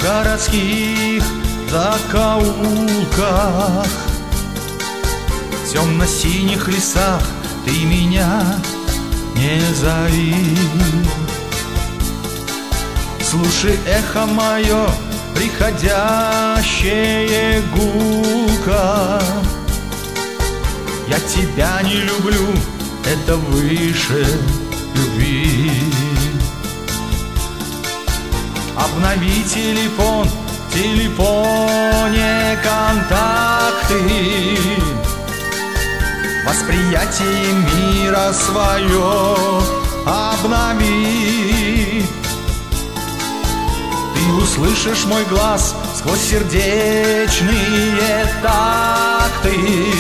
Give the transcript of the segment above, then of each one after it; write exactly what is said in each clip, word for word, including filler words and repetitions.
городских закоулках, в темно-синих лесах ты меня не зови. Слушай, эхо мое, приходящее гулко. Я тебя не люблю, это выше любви. Обнови телефон, в телефоне контакты, восприятие мира свое обнови. Ты услышишь мой глаз сквозь сердечные такты.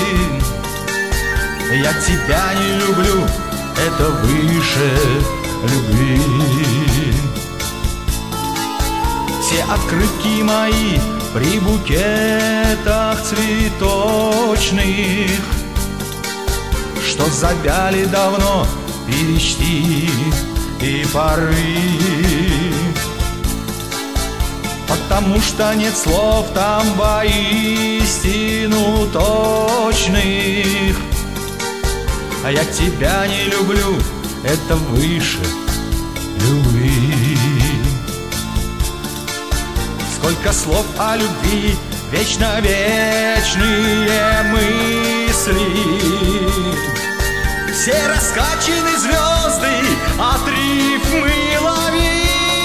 Я тебя не люблю, это выше любви. Все открытки мои при букетах цветочных, что завяли давно, перечти и порви. Потому что нет слов там воистину точных. А я тебя не люблю, это выше любви. Сколько слов о любви, вечно вечные мысли. Все раскачаны звезды, от рифмы лови.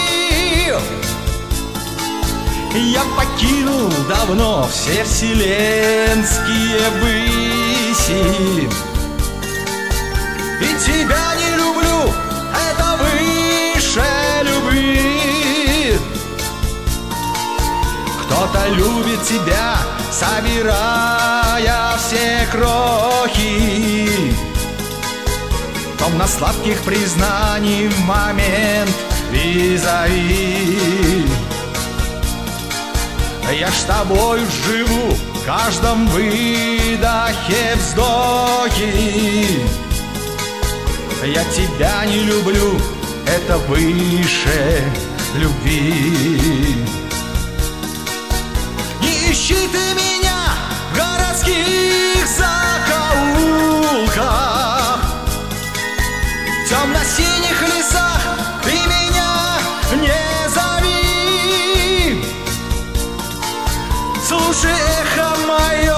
Я покинул давно все вселенские выси. И тебя не люблю, это выше любви. Кто-то любит тебя, собирая все крохи, том на сладких признаний в момент визави. Я ж тобою живу в каждом выдохе, вздохе. Я тебя не люблю, это выше любви. Не ищи ты меня в городских закоулках, в темно-синих лесах ты меня не зови. Слушай, эхо мое,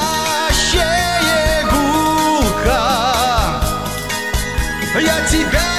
приходящее гулко. Я тебя